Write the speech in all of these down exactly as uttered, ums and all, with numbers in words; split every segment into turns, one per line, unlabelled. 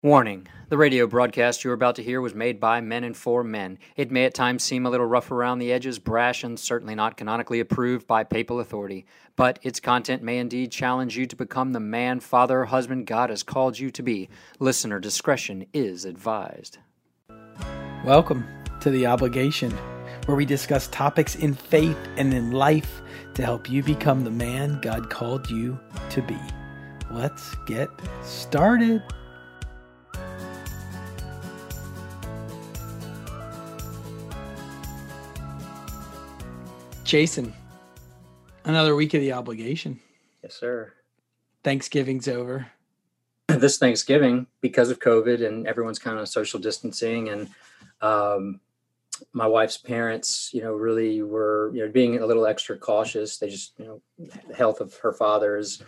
Warning: the radio broadcast you're about to hear was made by men and for men. It may at times seem a little rough around the edges, brash, and certainly not canonically approved by papal authority. But its content may indeed challenge you to become the man, father, husband God has called you to be. Listener discretion is advised.
Welcome to The Obligation, where we discuss topics in faith and in life to help you become the man God called you to be. Let's get started. Jason, another week of The Obligation.
Yes, sir.
Thanksgiving's over.
This Thanksgiving, because of COVID and everyone's kind of social distancing, and um, my wife's parents, you know, really were, you know, being a little extra cautious. They just, you know, the health of her father has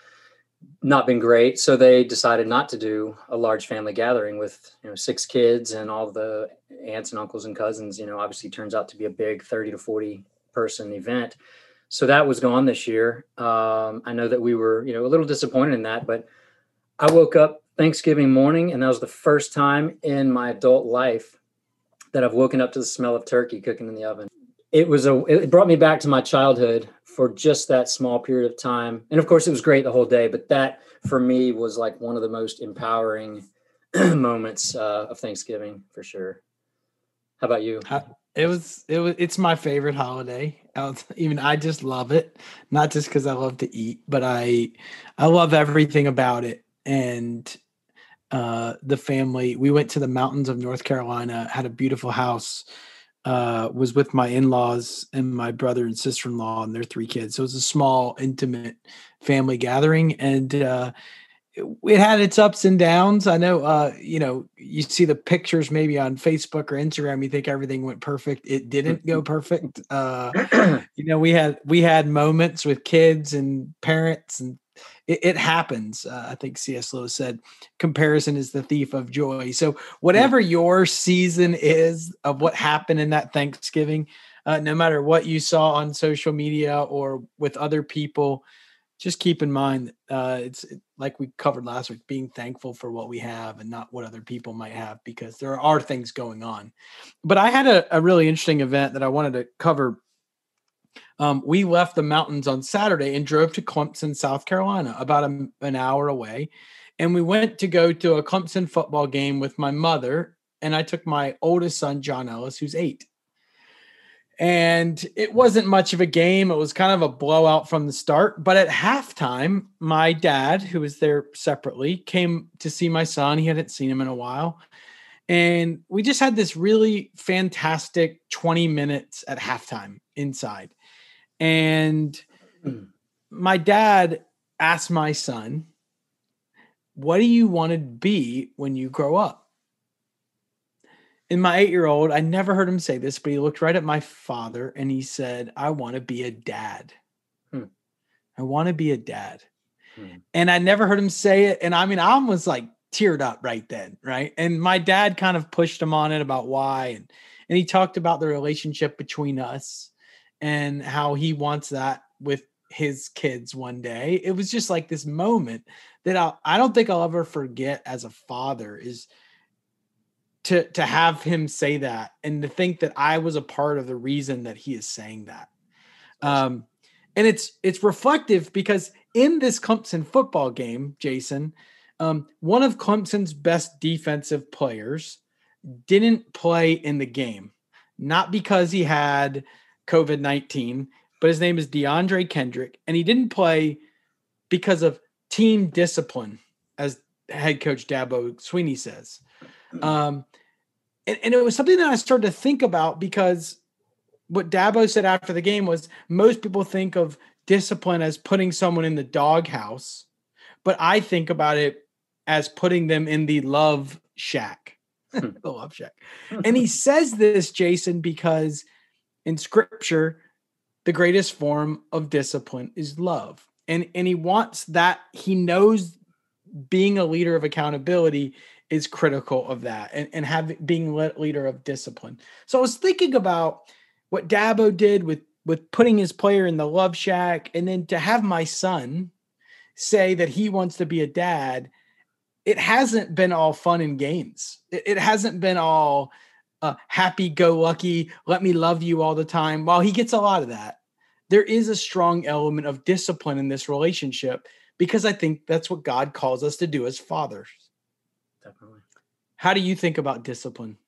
not been great. So they decided not to do a large family gathering with, you know, six kids and all the aunts and uncles and cousins. You know, obviously turns out to be a big thirty to forty person event. So that was gone this year. Um, I know that we were, you know, a little disappointed in that, but I woke up Thanksgiving morning and that was the first time in my adult life that I've woken up to the smell of turkey cooking in the oven. It was a, it brought me back to my childhood for just that small period of time. And of course it was great the whole day, but that for me was like one of the most empowering moments uh, of Thanksgiving for sure. How about you?
Uh, It was, it was, it's my favorite holiday. I was, even I just love it. Not just because I love to eat, but I, I love everything about it. And uh, the family, we went to the mountains of North Carolina, had a beautiful house, uh, was with my in-laws and my brother and sister-in-law and their three kids. So it was a small, intimate family gathering. And, uh, it had its ups and downs. I know, uh, you know, you see the pictures maybe on Facebook or Instagram, you think everything went perfect. It didn't go perfect. Uh, you know, we had, we had moments with kids and parents, and it, it happens. Uh, I think C S Lewis said, comparison is the thief of joy. So whatever your season is of what happened in that Thanksgiving, uh, no matter what you saw on social media or with other people, just keep in mind, uh, it's like we covered last week, being thankful for what we have and not what other people might have, because there are things going on. But I had a, a really interesting event that I wanted to cover. Um, we left the mountains on Saturday and drove to Clemson, South Carolina, about a, an hour away. And we went to go to a Clemson football game with my mother. And I took my oldest son, John Ellis, who's eight. And it wasn't much of a game. It was kind of a blowout from the start. But at halftime, my dad, who was there separately, came to see my son. He hadn't seen him in a while. And we just had this really fantastic twenty minutes at halftime inside. And my dad asked my son, "What do you want to be when you grow up?" And my eight-year-old, I never heard him say this, but he looked right at my father and he said, "I want to be a dad. Hmm. I want to be a dad." Hmm. And I never heard him say it. And I mean, I almost like teared up right then, right? And my dad kind of pushed him on it about why. And, and he talked about the relationship between us and how he wants that with his kids one day. It was just like this moment that I, I don't think I'll ever forget as a father, is to to have him say that and to think that I was a part of the reason that he is saying that. Um, and it's it's reflective because in this Clemson football game, Jason, um, one of Clemson's best defensive players didn't play in the game, not because he had COVID nineteen, but his name is DeAndre Kendrick, and he didn't play because of team discipline, as head coach Dabo Sweeney says. Um, and, and it was something that I started to think about, because what Dabo said after the game was, most people think of discipline as putting someone in the doghouse, but I think about it as putting them in the love shack, the love shack. And he says this, Jason, because in scripture, the greatest form of discipline is love. And, and he wants that. He knows being a leader of accountability is critical of that, and, and having being leader of discipline. So I was thinking about what Dabo did with, with putting his player in the love shack, and then to have my son say that he wants to be a dad. it hasn't been all fun and games. It, it hasn't been all uh, happy go lucky. Let me love you all the time. While he gets a lot of that, there is a strong element of discipline in this relationship, because I think that's what God calls us to do as fathers.
Definitely.
How do you think about discipline?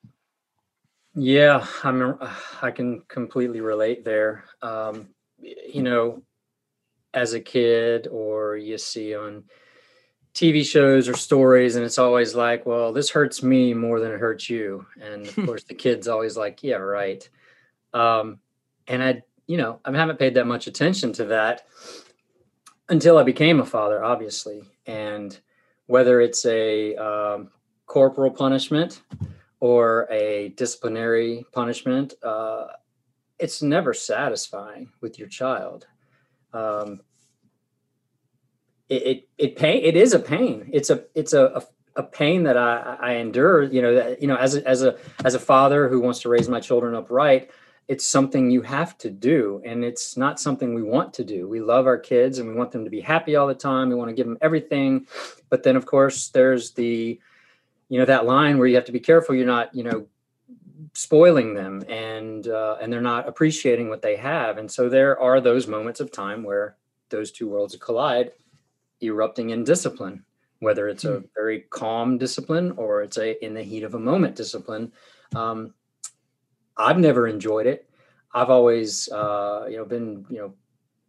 Yeah, I'm, I can completely relate there. Um, you know, as a kid, or you see on T V shows or stories, and it's always like, well, this hurts me more than it hurts you. And of course, the kid's always like, yeah, right. Um, and I, you know, I haven't paid that much attention to that until I became a father, obviously. And whether it's a um, corporal punishment or a disciplinary punishment, uh, it's never satisfying with your child. Um, it, it, it pain, it is a pain. It's a, it's a, a, a pain that I, I endure, you know, that, you know, as a, as a, as a father who wants to raise my children upright, it's something you have to do. And it's not something we want to do. We love our kids and we want them to be happy all the time. We want to give them everything. But then of course there's the, you know, that line where you have to be careful. You're not, you know, spoiling them, and, uh, and they're not appreciating what they have. And so there are those moments of time where those two worlds collide, erupting in discipline, whether it's a very calm discipline or it's a in the heat of a moment discipline. Um, I've never enjoyed it. I've always, uh, you know, been, you know,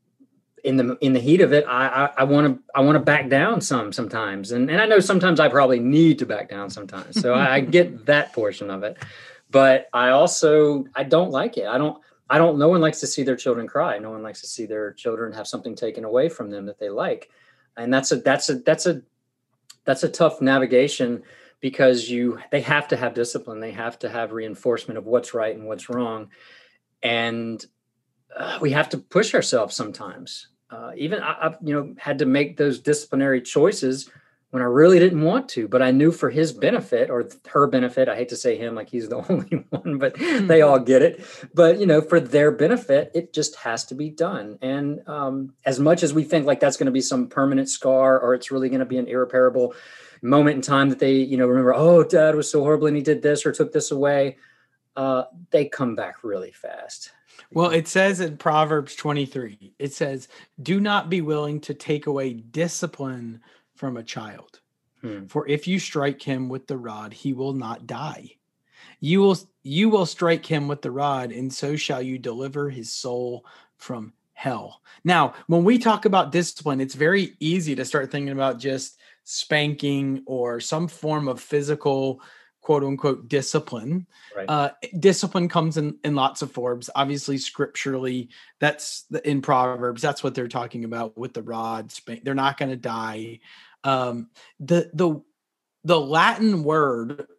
in the in the heat of it. I want to I want to back down some sometimes, and and I know sometimes I probably need to back down sometimes. So I, I get that portion of it, but I also I don't like it. I don't. I don't. No one likes to see their children cry. No one likes to see their children have something taken away from them that they like. And that's a that's a that's a that's a tough navigation, because you they have to have discipline. They have to have reinforcement of what's right and what's wrong, and uh, we have to push ourselves sometimes. Uh, even I, I, you know, had to make those disciplinary choices when I really didn't want to, but I knew for his benefit or her benefit. I hate to say him like he's the only one, but they all get it. But, you know, for their benefit, it just has to be done. And um, as much as we think like that's going to be some permanent scar, or it's really going to be an irreparable moment in time that they, you know, remember, oh, dad was so horrible and he did this or took this away, uh, they come back really fast.
Well, it says in Proverbs twenty-three, it says, do not be willing to take away discipline from a child. Hmm. For if you strike him with the rod, he will not die. You will, you will strike him with the rod, and so shall you deliver his soul from hell. Now, when we talk about discipline, it's very easy to start thinking about just spanking or some form of physical, quote unquote, discipline. Right. Uh, discipline comes in, in lots of forms. Obviously, scripturally, that's the, in Proverbs, that's what they're talking about with the rod. Spank. They're not going to die. Um, the the the Latin word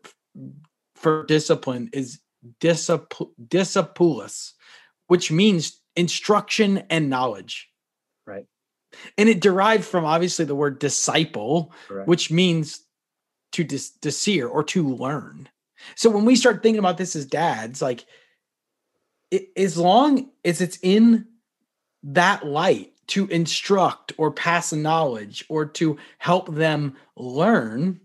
for discipline is discip- discipulus, which means instruction and knowledge.
Right.
And it derived from obviously the word disciple,
Correct.
Which means to dis- discern or to learn. So when we start thinking about this as dads, like it, as long as it's in that light to instruct or pass knowledge or to help them learn,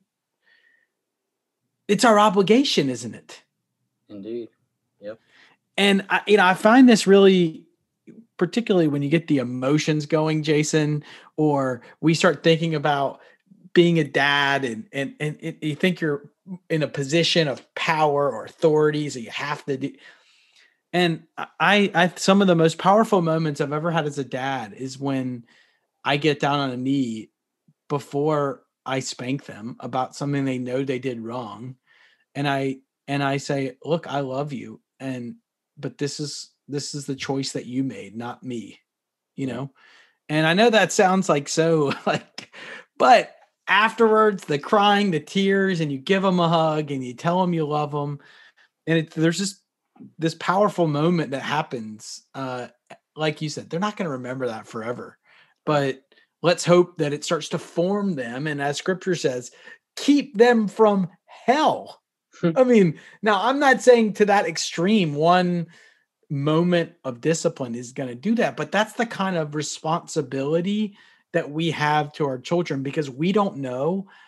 it's our obligation, isn't it?
Indeed. Yep.
And I, you know, I find this really, particularly when you get the emotions going, Jason, or we start thinking about being a dad and, and, and it, you think you're in a position of power or authority, so you have to do. And I, I, some of the most powerful moments I've ever had as a dad is when I get down on a knee before I spank them about something they know they did wrong. And I, and I say, look, I love you. And, but this is, this is the choice that you made, not me, you know? And I know that sounds like so like, but afterwards, the crying, the tears, and you give them a hug and you tell them you love them. And it, there's just this powerful moment that happens. Uh, like you said, they're not going to remember that forever, but let's hope that it starts to form them. And as scripture says, keep them from hell. I mean, now I'm not saying to that extreme, one moment of discipline is going to do that, but that's the kind of responsibility that we have to our children, because we don't know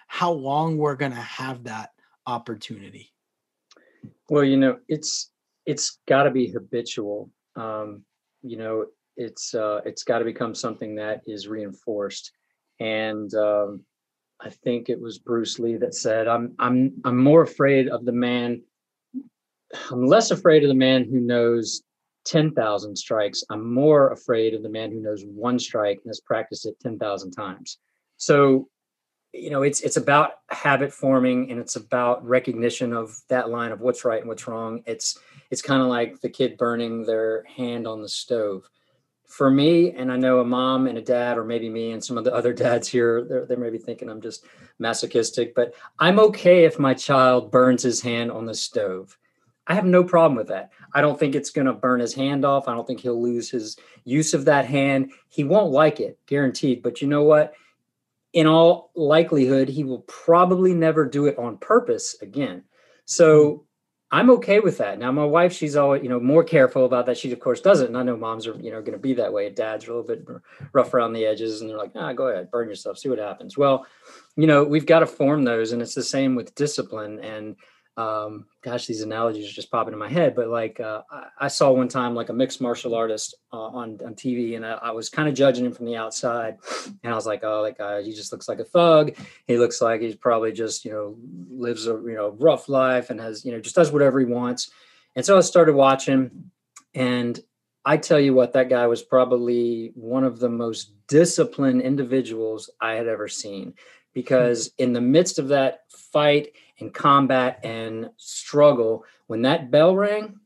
how long we're going to have that opportunity.
Well, you know, it's it's got to be habitual. Um, you know, it's uh, it's got to become something that is reinforced. And um, I think it was Bruce Lee that said, "I'm I'm I'm more afraid of the man. I'm less afraid of the man who knows ten thousand strikes. I'm more afraid of the man who knows one strike and has practiced it ten thousand times." So, you know, it's it's about habit forming, and it's about recognition of that line of what's right and what's wrong. It's it's kind of like the kid burning their hand on the stove. For me, and I know a mom and a dad, or maybe me and some of the other dads here, they're, they're maybe thinking I'm just masochistic, but I'm okay if my child burns his hand on the stove. I have no problem with that. I don't think it's going to burn his hand off. I don't think he'll lose his use of that hand. He won't like it, guaranteed. But you know what? In all likelihood, he will probably never do it on purpose again. So I'm okay with that. Now, my wife, she's always, you know, more careful about that. She, of course, doesn't. And I know moms are, you know, going to be that way. Dads are a little bit rough around the edges, and they're like, ah, go ahead, burn yourself, see what happens. Well, you know, we've got to form those, and it's the same with discipline. And um, gosh, these analogies are just popping in my head. But like, uh, I, I saw one time like a mixed martial artist uh, on on T V, and I, I was kind of judging him from the outside, and I was like, oh, that guy, he just looks like a thug. He looks like he's probably just, you know, lives a, you know, rough life and has, you know, just does whatever he wants. And so I started watching, and I tell you what, that guy was probably one of the most disciplined individuals I had ever seen, because in the midst of that fight and combat and struggle, when that bell rang,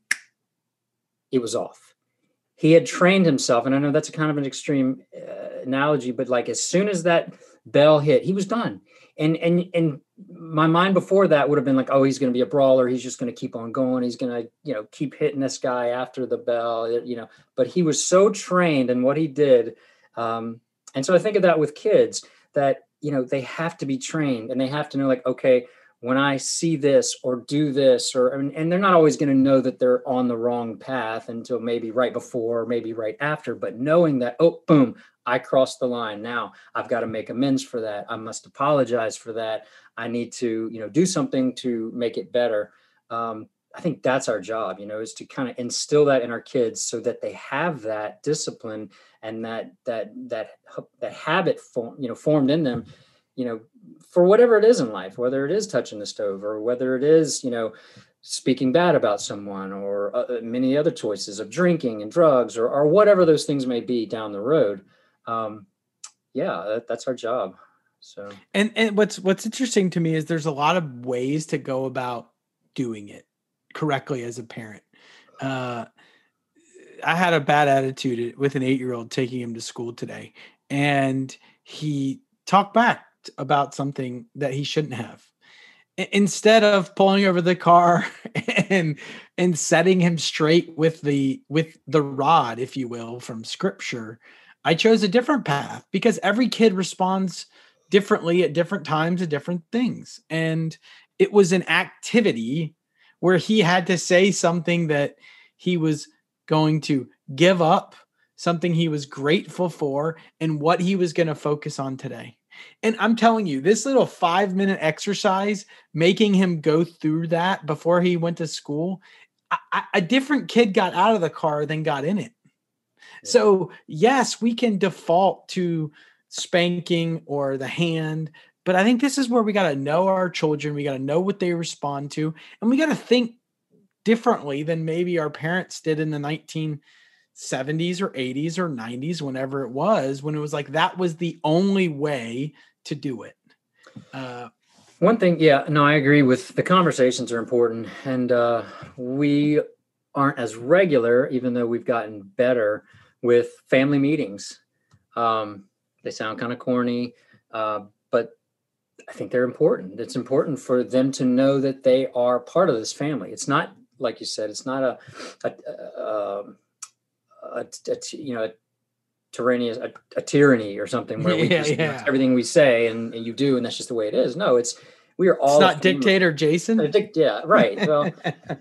it was off. He had trained himself, and I know that's a kind of an extreme uh, analogy, but like as soon as that bell hit, he was done. And and and my mind before that would have been like, oh, he's going to be a brawler. He's just going to keep on going. He's going to, you know, keep hitting this guy after the bell, you know. But he was so trained in what he did, um, and so I think of that with kids, that you know they have to be trained, and they have to know, like, okay, when I see this or do this, or and, and they're not always going to know that they're on the wrong path until maybe right before, or maybe right after, but knowing that, oh, boom, I crossed the line. Now I've got to make amends for that. I must apologize for that. I need to, you know, do something to make it better. Um, I think that's our job, you know, is to kind of instill that in our kids so that they have that discipline and that that that that habit form, you know, formed in them, you know, for whatever it is in life, whether it is touching the stove or whether it is, you know, speaking bad about someone, or uh, many other choices of drinking and drugs, or, or whatever those things may be down the road. Um, yeah, that, that's our job. So,
And and what's what's interesting to me is there's a lot of ways to go about doing it correctly as a parent. Uh, I had a bad attitude with an eight-year-old taking him to school today, and he talked back about something that he shouldn't have. I- Instead of pulling over the car and and setting him straight with the with the rod, if you will, from scripture, I chose a different path because every kid responds differently at different times to different things. And it was an activity where he had to say something that he was going to give up, something he was grateful for, and what he was going to focus on today. And I'm telling you, this little five minute exercise, making him go through that before he went to school, a, a a different kid got out of the car than got in it.
yeah.
So, yes, we can default to spanking or the hand, but I think this is where we got to know our children. We got to know what they respond to, and we got to think differently than maybe our parents did in the nineteen seventies or eighties or nineties, whenever it was, when it was like that was the only way to do it. Uh,
One thing, yeah, no, I agree with the conversations are important, and uh, we aren't as regular, even though we've gotten better with family meetings. Um, they sound kind of corny, uh, but I think they're important. It's important for them to know that they are part of this family. It's not, like you said, it's not a, a, a, a, a you know, a tyranny, a, a tyranny or something where we
yeah,
just, you know, it's
yeah.
everything we say and, and you do, and that's just the way it is. No, it's, we are
It's
all a
not
family.
dictator Jason.
Uh, dic- Yeah, right. Well,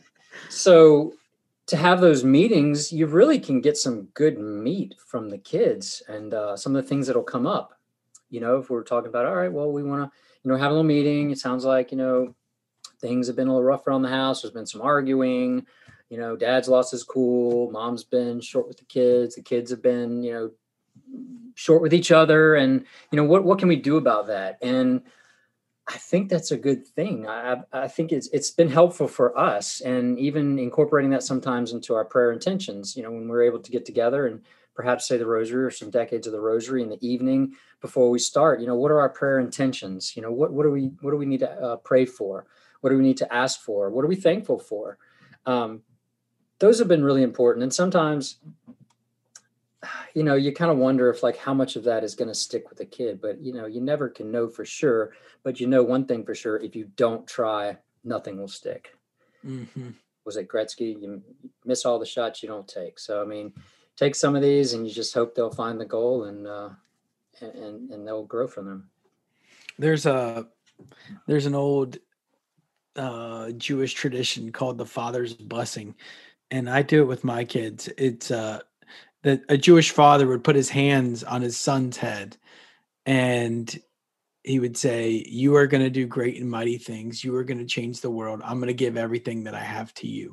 so to have those meetings, you really can get some good meat from the kids and uh, some of the things that'll come up. You know, if we're talking about, all right, well, we want to, you know, have a little meeting. It sounds like, you know, things have been a little rough around the house. There's been some arguing. You know, dad's lost his cool. Mom's been short with the kids. The kids have been, you know, short with each other. And, you know, what, what can we do about that? And I think that's a good thing. I, I think it's it's been helpful for us, and even incorporating that sometimes into our prayer intentions. You know, when we're able to get together and perhaps say the rosary or some decades of the rosary in the evening before we start. You know, what are our prayer intentions? You know, what what do we what do we need to uh, pray for? What do we need to ask for? What are we thankful for? Um, those have been really important, and sometimes, you know, you kind of wonder if like how much of that is going to stick with a kid, but you know, you never can know for sure. But you know, one thing for sure, if you don't try, nothing will stick.
Mm-hmm.
Was it Gretzky? You miss all the shots you don't take. So, I mean, take some of these and you just hope they'll find the goal and, uh, and, and they'll grow from them.
There's a, there's an old uh, Jewish tradition called the Father's Blessing. And I do it with my kids. It's uh, that a Jewish father would put his hands on his son's head and he would say, "You are going to do great and mighty things. You are going to change the world. I'm going to give everything that I have to you."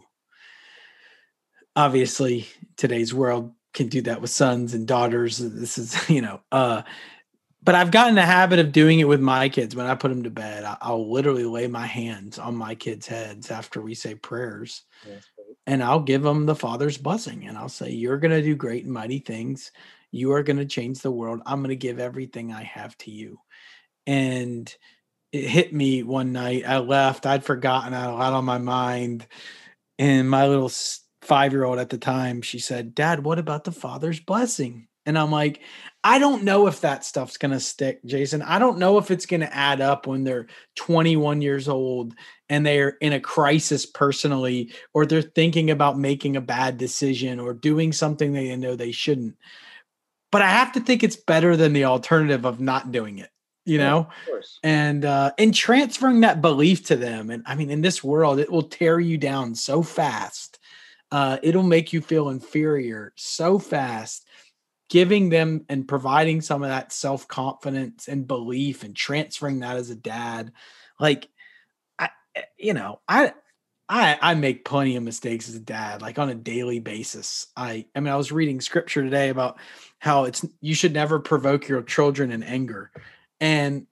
Obviously, today's world can do that with sons and daughters. This is, you know, uh, but I've gotten the habit of doing it with my kids. When I put them to bed, I- I'll literally lay my hands on my kids' heads after we say prayers.
That's great.
And I'll give them the Father's blessing. And I'll say, "You're going to do great and mighty things. You are going to change the world. I'm going to give everything I have to you." And it hit me one night. I left. I'd forgotten. I had a lot on my mind. And my little five year old at the time, she said, "Dad, what about the Father's blessing?" And I'm like, I don't know if that stuff's going to stick, Jason. I don't know if it's going to add up when they're twenty-one years old and they're in a crisis personally, or they're thinking about making a bad decision or doing something they know they shouldn't. But I have to think it's better than the alternative of not doing it, you
Yeah,
know?
of course.
And uh and transferring that belief to them. And I mean, in this world, it will tear you down so fast. Uh, it'll make you feel inferior so fast. Giving them and providing some of that self-confidence and belief and transferring that as a dad, like I, you know, I I I make plenty of mistakes as a dad, like on a daily basis. I I mean, I was reading scripture today about how it's you should never provoke your children in anger. And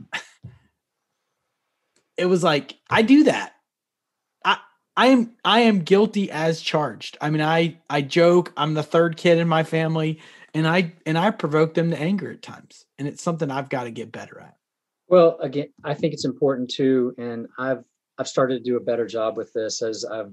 it was like, I do that. I I am I am guilty as charged. I mean, I I joke, I'm the third kid in my family, and I and I provoke them to anger at times. And it's something I've got to get better at.
Well, again, I think it's important too. And I've, I've started to do a better job with this as I've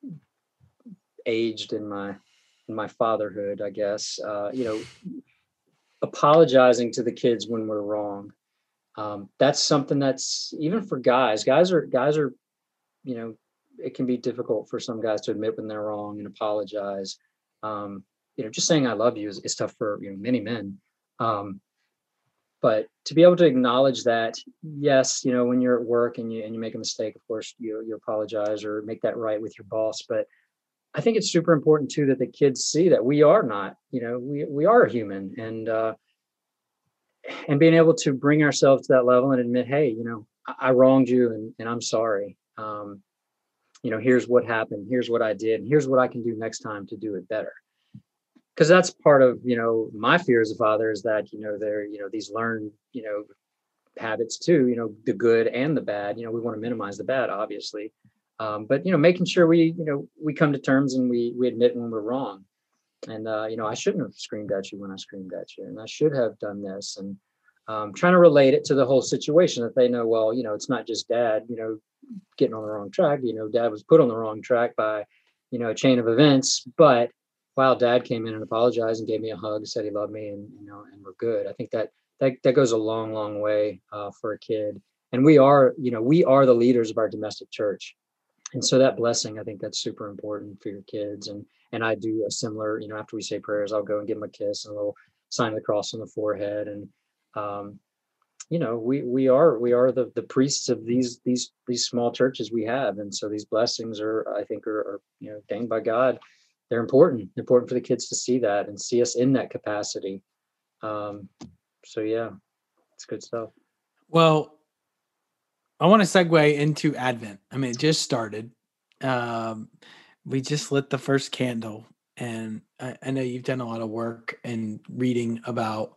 aged in my, in my fatherhood, I guess, uh, you know, apologizing to the kids when we're wrong. Um, that's something that's even for guys, guys are, guys are, you know, it can be difficult for some guys to admit when they're wrong and apologize. Um, you know, just saying I love you is, is tough for, you know, many men. Um, but to be able to acknowledge that, yes, you know, when you're at work and you and you make a mistake, of course, you you apologize or make that right with your boss. But I think it's super important too that the kids see that we are not, you know, we we are human, and uh, and being able to bring ourselves to that level and admit, hey, you know, I, I wronged you and and I'm sorry. Um, you know, here's what happened, here's what I did, and here's what I can do next time to do it better. Because that's part of, you know, my fear as a father is that, you know, they're, you know, these learned, you know, habits too, you know, the good and the bad. You know, we want to minimize the bad, obviously. Um, but, you know, making sure we, you know, we come to terms and we we admit when we're wrong. And, uh, you know, I shouldn't have screamed at you when I screamed at you, and I should have done this. And um, trying to relate it to the whole situation that they know, well, you know, it's not just dad, you know, getting on the wrong track. You know, dad was put on the wrong track by, you know, a chain of events. But wow, dad came in and apologized and gave me a hug, said he loved me, and you know, and we're good. I think that that that goes a long, long way uh, for a kid. And we are, you know, we are the leaders of our domestic church. And so that blessing, I think that's super important for your kids. And and I do a similar, you know, after we say prayers, I'll go and give them a kiss and a little sign of the cross on the forehead. And um, you know, we we are we are the the priests of these these these small churches we have. And so these blessings are, I think, are, are you know, ordained by God. They're important, important for the kids to see that and see us in that capacity. Um, so yeah, it's good stuff.
Well, I want to segue into Advent. I mean, it just started. Um, we just lit the first candle, and I, I know you've done a lot of work and reading about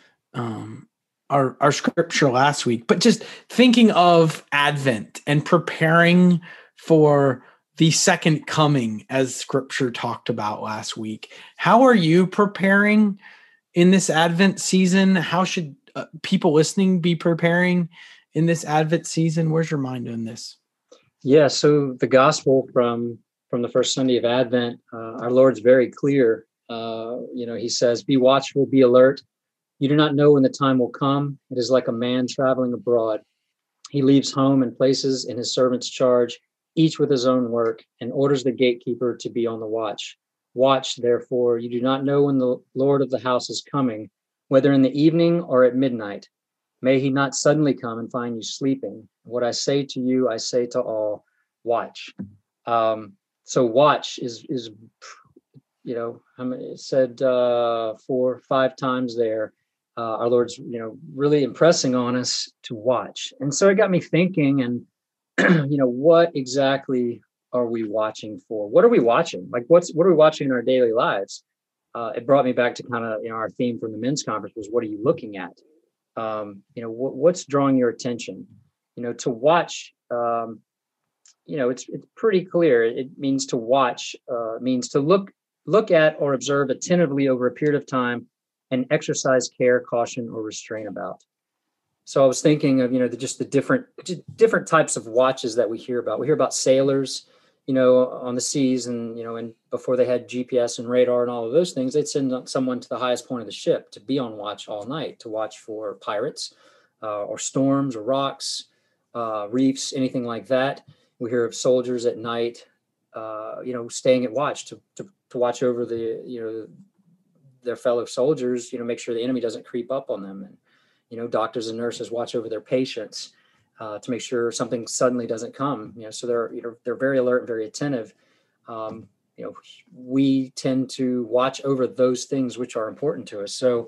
um, our our scripture last week, but just thinking of Advent and preparing for the second coming, as scripture talked about last week. How are you preparing in this Advent season? How should uh, people listening be preparing in this Advent season? Where's your mind on this?
Yeah, so the gospel from from the first Sunday of Advent, uh, our Lord's very clear. Uh, you know, he says, "Be watchful, be alert. You do not know when the time will come. It is like a man traveling abroad. He leaves home and places in his servant's charge, each with his own work, and orders the gatekeeper to be on the watch. Watch, therefore, you do not know when the Lord of the house is coming, whether in the evening or at midnight. May he not suddenly come and find you sleeping. What I say to you, I say to all, watch." Um, so watch is, is you know, it said uh, four, five times there. Uh, our Lord's, you know, really impressing on us to watch. And so it got me thinking, and, you know, what exactly are we watching for? What are we watching? Like, what's, what are we watching in our daily lives? Uh, it brought me back to kind of, you know, our theme from the men's conference was, what are you looking at? Um, you know, wh- what's drawing your attention? You know, to watch, um, you know, it's it's pretty clear. It means to watch, uh, means to look look at or observe attentively over a period of time and exercise care, caution, or restraint about. So I was thinking of, you know, the, just the different just different types of watches that we hear about. We hear about sailors, you know, on the seas, and, you know, and before they had G P S and radar and all of those things, they'd send someone to the highest point of the ship to be on watch all night, to watch for pirates uh, or storms or rocks, uh, reefs, anything like that. We hear of soldiers at night, uh, you know, staying at watch to, to to watch over the, you know, their fellow soldiers, you know, make sure the enemy doesn't creep up on them. And, you know, doctors and nurses watch over their patients uh, to make sure something suddenly doesn't come. You know, so they're, you know, they're very alert and very attentive. Um, you know, we tend to watch over those things which are important to us. So,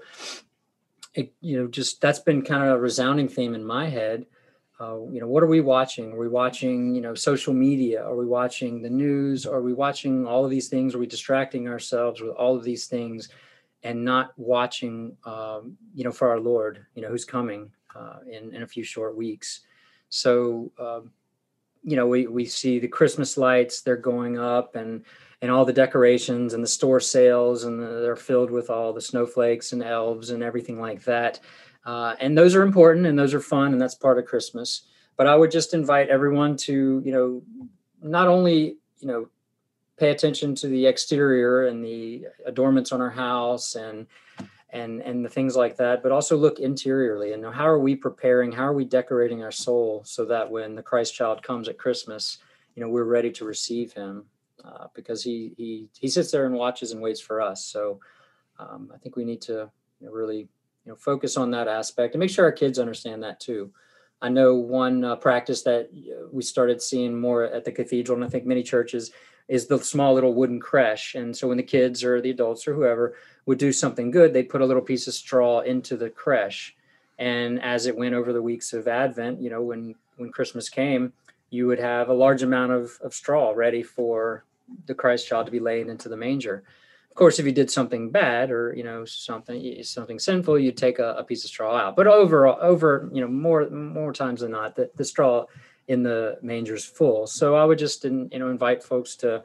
it, you know, just that's been kind of a resounding theme in my head. Uh, you know, what are we watching? Are we watching, you know, social media? Are we watching the news? Are we watching all of these things? Are we distracting ourselves with all of these things and not watching, um, you know, for our Lord, you know, who's coming uh, in, in a few short weeks? So, um, you know, we, we see the Christmas lights, they're going up, and and all the decorations and the store sales, and the, they're filled with all the snowflakes and elves and everything like that. Uh, and those are important and those are fun, and that's part of Christmas. But I would just invite everyone to, you know, not only, you know, pay attention to the exterior and the adornments on our house and and and the things like that, but also look interiorly and know, how are we preparing, how are we decorating our soul so that when the Christ child comes at Christmas, you know, we're ready to receive him uh, because he he he sits there and watches and waits for us. So um, I think we need to, you know, really, you know, focus on that aspect and make sure our kids understand that too. I know one uh, practice that we started seeing more at the cathedral, and I think many churches, is the small little wooden creche. And so when the kids or the adults or whoever would do something good, they'd put a little piece of straw into the creche. And as it went over the weeks of Advent, you know, when when Christmas came, you would have a large amount of, of straw ready for the Christ child to be laid into the manger. Of course, if you did something bad or, you know, something something sinful, you'd take a, a piece of straw out. But over over, you know, more more times than not, the, the straw in the manger is full. So I would just, you know, invite folks to,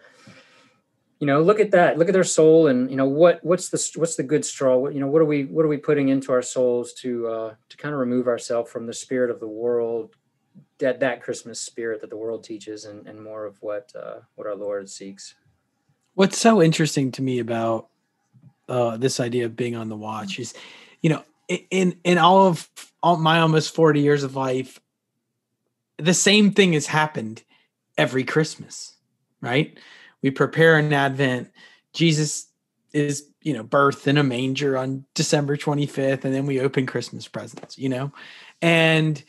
you know, look at that, look at their soul, and, you know, what what's the what's the good straw? What, you know, what are we what are we putting into our souls to uh, to kind of remove ourselves from the spirit of the world, that that Christmas spirit that the world teaches, and, and more of what uh, what our Lord seeks.
What's so interesting to me about uh, this idea of being on the watch is, you know, in in all of all my almost forty years of life, the same thing has happened every Christmas, right? We prepare an Advent. Jesus is, you know, birthed in a manger on December twenty-fifth, and then we open Christmas presents, you know, and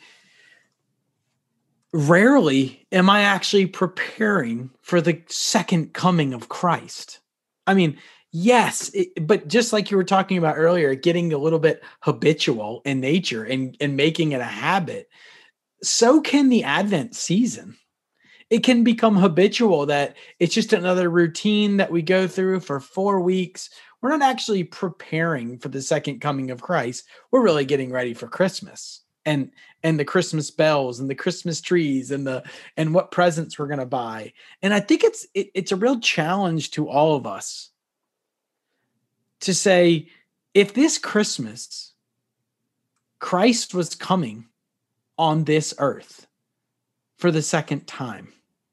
rarely am I actually preparing for the second coming of Christ. I mean, yes, it, but just like you were talking about earlier, getting a little bit habitual in nature and, and making it a habit. so can the Advent season. It can become habitual that it's just another routine that we go through for four weeks. We're not actually preparing for the second coming of Christ. We're really getting ready for Christmas and and the Christmas bells and the Christmas trees and the and what presents we're going to buy. And I think it's it, it's a real challenge to all of us to say, if this Christmas Christ was coming on this earth for the second time,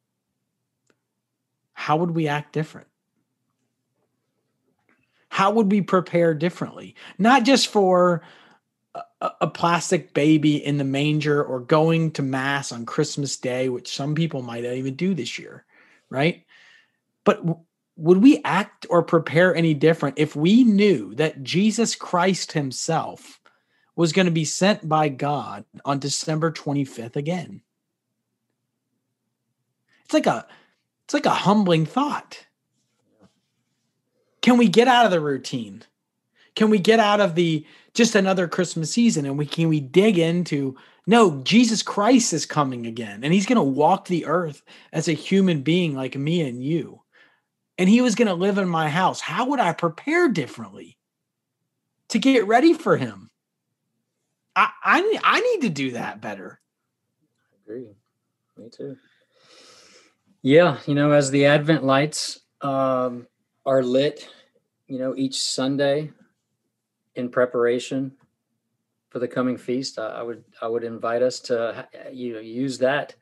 how would we act different? How would we prepare differently? Not just for a, a plastic baby in the manger or going to mass on Christmas Day, which some people might not even do this year, right? But w- would we act or prepare any different if we knew that Jesus Christ himself was going to be sent by God on December twenty-fifth again? It's like a It's like a humbling thought. Can we get out of the routine? Can we get out of the just another Christmas season and we can we dig into, no, Jesus Christ is coming again and he's going to walk the earth as a human being like me and you. And he was going to live in my house. How would I prepare differently to get ready for him? I I, I need to do that better.
I agree. Me too. Yeah, you know, as the Advent lights um, are lit, you know, each Sunday in preparation for the coming feast, I, I would I would invite us to, you know, use that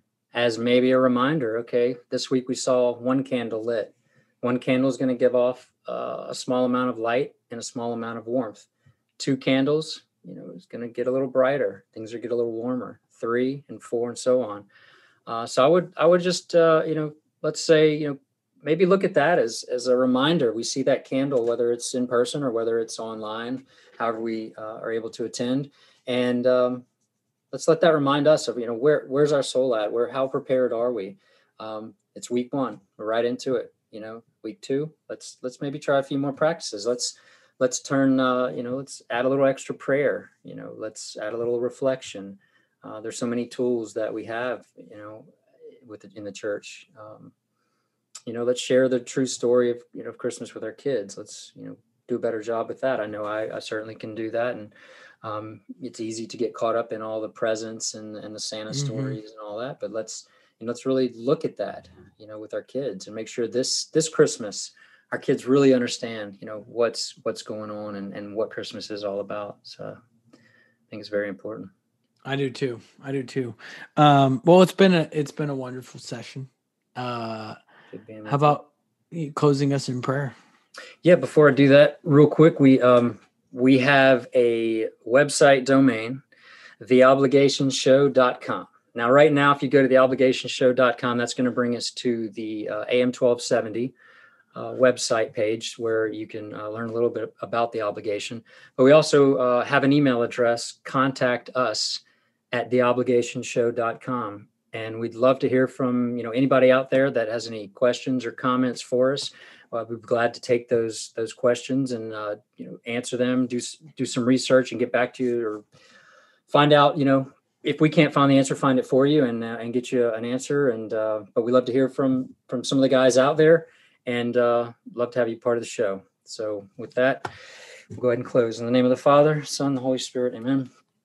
as maybe a reminder. Okay, this week we saw one candle lit. One candle is going to give off uh, a small amount of light and a small amount of warmth. Two candles, you know, is going to get a little brighter. Things are get a little warmer. Three and four and so on. Uh, so I would, I would just, uh, you know, let's say, you know, maybe look at that as as a reminder. We see that candle, whether it's in person or whether it's online, however we uh, are able to attend, and um, let's let that remind us of, you know, where where's our soul at? Where how prepared are we? Um, it's week one. We're right into it. You know, week two. Let's let's maybe try a few more practices. Let's let's turn. Uh, you know, let's add a little extra prayer. You know, let's add a little reflection. Uh, there's so many tools that we have, you know, with in the church. Um, you know, let's share the true story of, you know, of Christmas with our kids. Let's, you know, do a better job with that. I know I, I certainly can do that. And um, it's easy to get caught up in all the presents and, and the Santa
Mm-hmm.
stories and all that. But let's, you know, let's really look at that, you know, with our kids and make sure this this Christmas, our kids really understand, you know, what's what's going on and, and what Christmas is all about. So I think it's very important.
I do too. I do too. Um, well, it's been a it's been a wonderful session. Uh, how about you closing us in prayer?
Yeah. Before I do that, real quick, we um we have a website domain, the obligation show dot com. Now, right now, if you go to the obligation show dot com, that's going to bring us to the uh, A M twelve seventy uh, website page where you can uh, learn a little bit about the obligation. But we also uh, have an email address, contact us at the obligation show dot com. And we'd love to hear from, you know, anybody out there that has any questions or comments for us. Uh, we'd be glad to take those those questions and, uh, you know, answer them, do, do some research and get back to you, or find out, you know, if we can't find the answer, find it for you and uh, and get you an answer. And uh, but we love to hear from from some of the guys out there, and uh, love to have you part of the show. So with that, we'll go ahead and close. In the name of the Father, Son, the Holy Spirit, amen.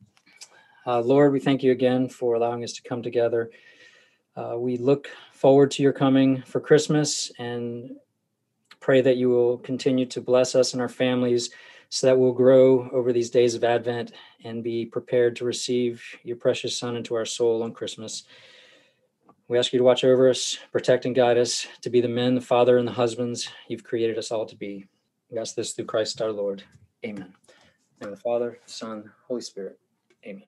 Uh, Lord, we thank you again for allowing us to come together. Uh, we look forward to your coming for Christmas and pray that you will continue to bless us and our families so that we'll grow over these days of Advent and be prepared to receive your precious Son into our soul on Christmas. We ask you to watch over us, protect and guide us, to be the men, the father, and the husbands you've created us all to be. We ask this through Christ our Lord. Amen. In the name of the Father, Son, Holy Spirit.